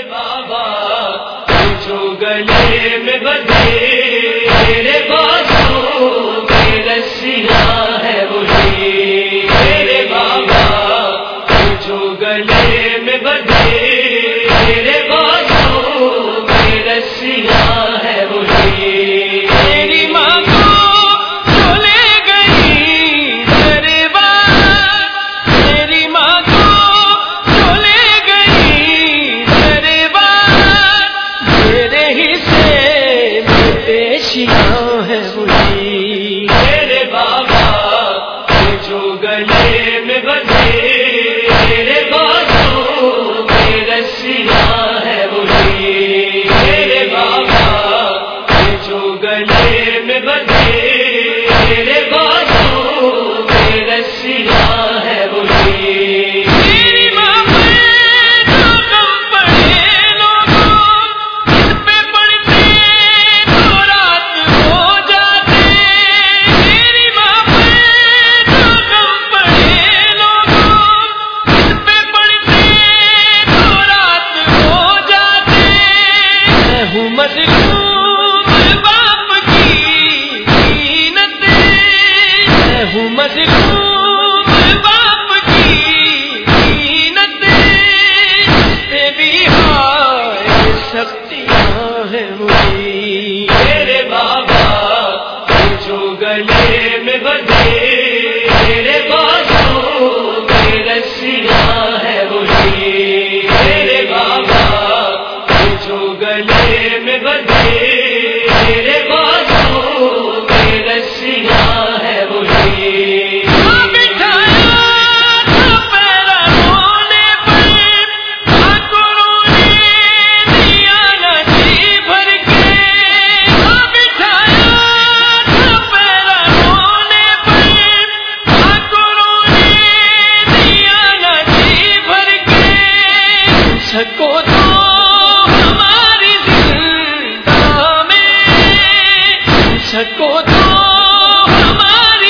بابا جو گلے میں بدھے میرے بازو میں رسیاں ہے وہی، میرے بابا جو گلے میں بدھے میرے بازو میں رسیاں ہے وہی، میری ماں کو جو لے گئی دربار، میری ماں کو جو لے گئی دربار، میرے حصے میں پیشیاں ہے وہی، میرے بابا جو گلے میں بدھے میرے بازو میں رسیاں ہے وہی، میرے بابا جو گلے میں بدھے میرے بازو میں رسیاں ہے وہی، میری ماں پہ جو غم پڑے لوگوں اس پہ پڑتے تو رات ہو جاتے، میری ماں پہ جو غم پڑے لوگوں اس پہ پڑتے تو رات ہو جاتے، میں ہوں مظلوم باپ کی زینت، میں ہوں مظلوم باپ کی زینت، سے بھی ہائے سختیاں ہیں مجھے، میرے بابا جو گلے میں بدھے میرے بازو میں رسیاں ہے وہی، میرے بابا جو گلے میں بدھے میرے بازو میں رسیاں ہے وہی، بٹھایا تھا پیرا رونے پر ٹھاکروں نے دیا نہ جی بھر کے، بٹھایا تھا پیرا رونے پر ٹھاکروں نے دیا نہ جی بھر کے، سکو تو ہماری زندہ میں، سکو تو ہماری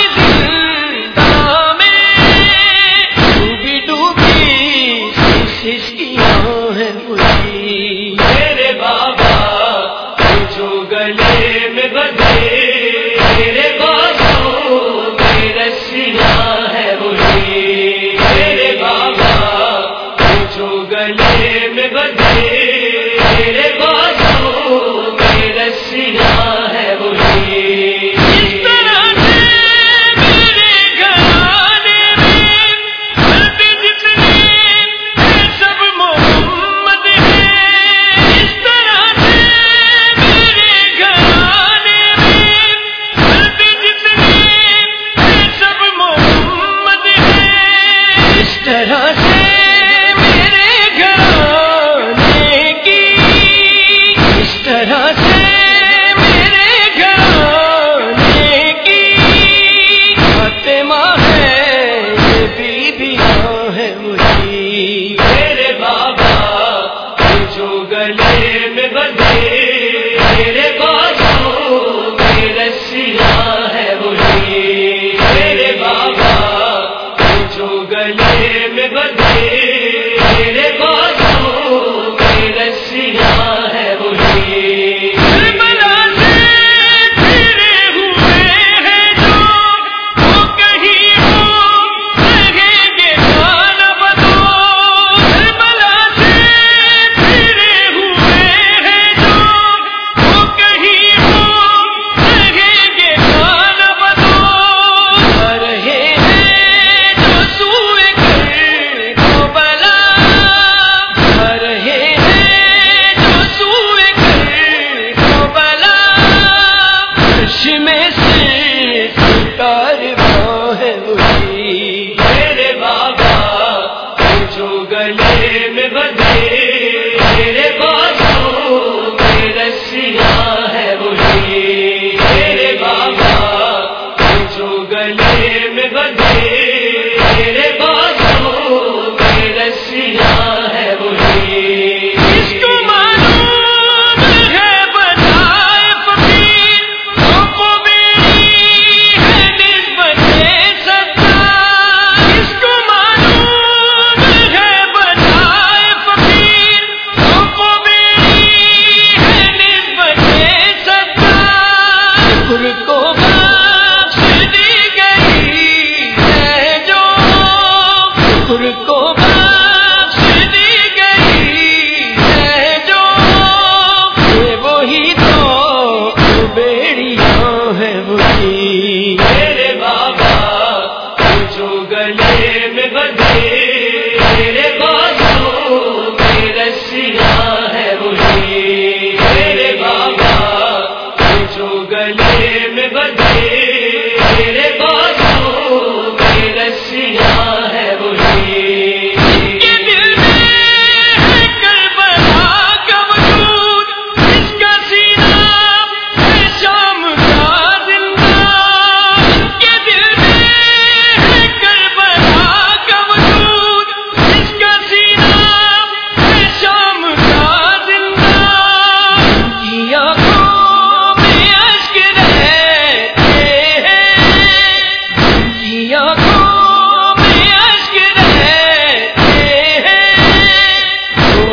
زندہ میں، ڈوبی ڈوبی سسکیاں ہیں مجھے، میرے بابا جو گلے میں بدھے میرے بازو میں رسیاں ہے وہی، میرے بابا جو گلے میں بدھے میرے بازو میں رسیاں ہے وہی، اس طرح سے میرے گھرانے میں مرد جتنے ہیں سب محمد ہیں، اس طرح سے میرے گھرانے میں مرد جتنے ہیں سب محمد ہیں، اس طرح سے میرے گھرانے کی، اس طرح سے میرے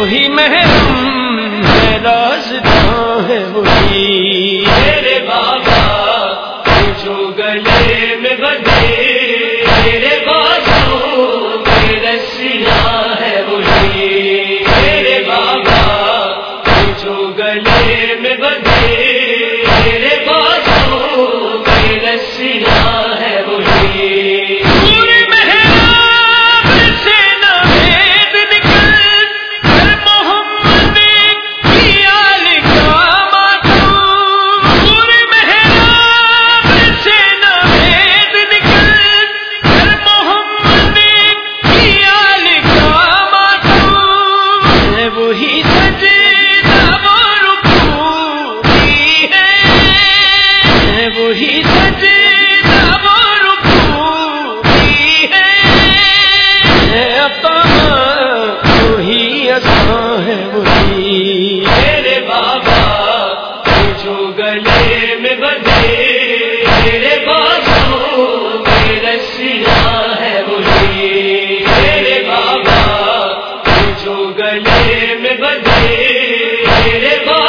وہی محرم ہے، رازداں ہے وہی میرے بابا جو گلے میں بدے میرے بازو میں رسیاں ہے وہی میرے بابا جو گلے میں بدے میرے بازو میں رسیاں ہے وہی میرے بابا جو گلے میں بدے میرے بازو میں رسیاں ہے وہی میرے بابا جو گلے میں بدے میرے